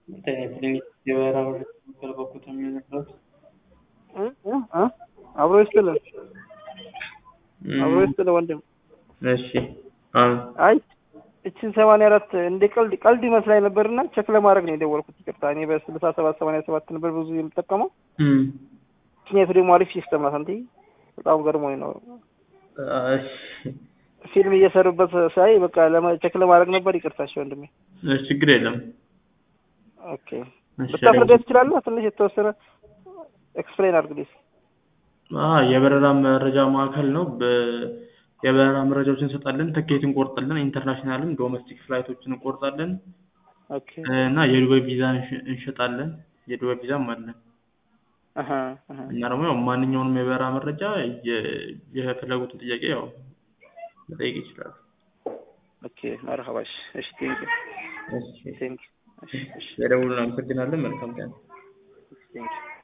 Teneffüsün beraber bakıyorum የሚነግሩት አብሮ ይስጥልን አብሮ ይስጥልን ወንድም እሺ አሁን አይ እቺን 84 እንደ ቀልድ ይመስላኝ ነበርና ቼክ ለማድረግ ነው የደወልኩት ይቅርታ እኔ በ67 87 ነበር ብዙ የምጠቀመው እቺኛቱ ደግሞ አሪፍ ሲስተም ናት አንተ በጣም ገርሞኝ ነው እሺ ፊልም እየሰሩበት ሳይ በቃ ቼክ ለማድረግ ነበር ይቅርታ እሺ ወንድሜ እሺ ችግር የለም ኦኬ በተፈረደ ትችላለህ ትንሽ የተወሰነ ኤክስፕሌን አድርግልኝ የበረራ መረጃ ማዕከል ነው የበረራ መረጃዎችን እንሰጣለን ትኬትን እንቆርጣለን ኢንተርናሽናልም ዶሜስቲክ ፍላይቶችን እንቆርጣለን ኦኬ እና የዱባይ ቪዛ እንሸጣለን የዱባይ ቪዛም አለ እና ደግሞ ማንኛውንም የበረራ መረጃ የፈለጉትን ጥያቄ ያው መጠየቅ ይችላል ኦኬ መርሐባሽ እሺ ቴንክ እሺ የደውሉን አመሰግናለን መልካም ቀን